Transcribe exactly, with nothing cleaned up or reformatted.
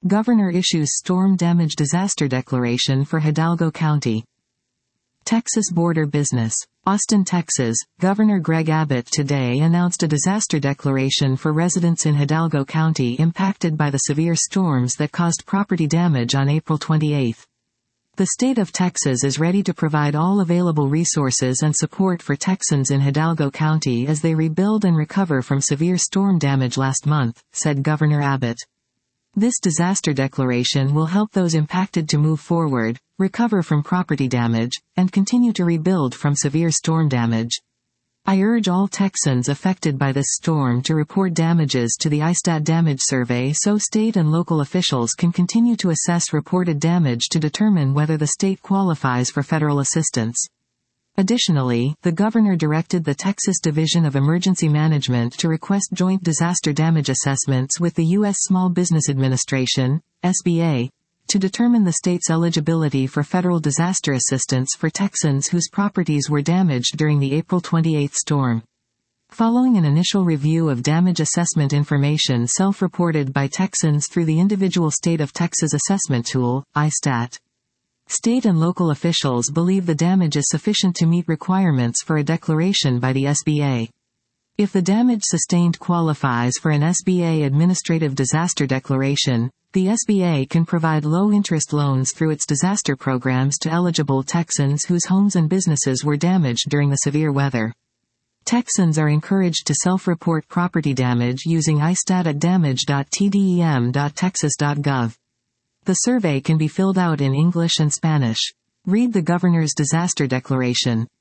Governor issues storm damage disaster declaration for Hidalgo County. Texas border business. Austin, Texas, Governor Greg Abbott today announced a disaster declaration for residents in Hidalgo County impacted by the severe storms that caused property damage on April twenty-eighth. The state of Texas is ready to provide all available resources and support for Texans in Hidalgo County as they rebuild and recover from severe storm damage last month, said Governor Abbott. This disaster declaration will help those impacted to move forward, recover from property damage, and continue to rebuild from severe storm damage. I urge all Texans affected by this storm to report damages to the I STAT Damage Survey so state and local officials can continue to assess reported damage to determine whether the state qualifies for federal assistance. Additionally, the governor directed the Texas Division of Emergency Management to request joint disaster damage assessments with the U S Small Business Administration, S B A, to determine the state's eligibility for federal disaster assistance for Texans whose properties were damaged during the April twenty-eighth storm. Following an initial review of damage assessment information self-reported by Texans through the individual State of Texas assessment tool, I STAT, state and local officials believe the damage is sufficient to meet requirements for a declaration by the S B A. If the damage sustained qualifies for an S B A administrative disaster declaration, the S B A can provide low-interest loans through its disaster programs to eligible Texans whose homes and businesses were damaged during the severe weather. Texans are encouraged to self-report property damage using I STAT at damage dot t d e m dot texas dot gov. The survey can be filled out in English and Spanish. Read the governor's disaster declaration.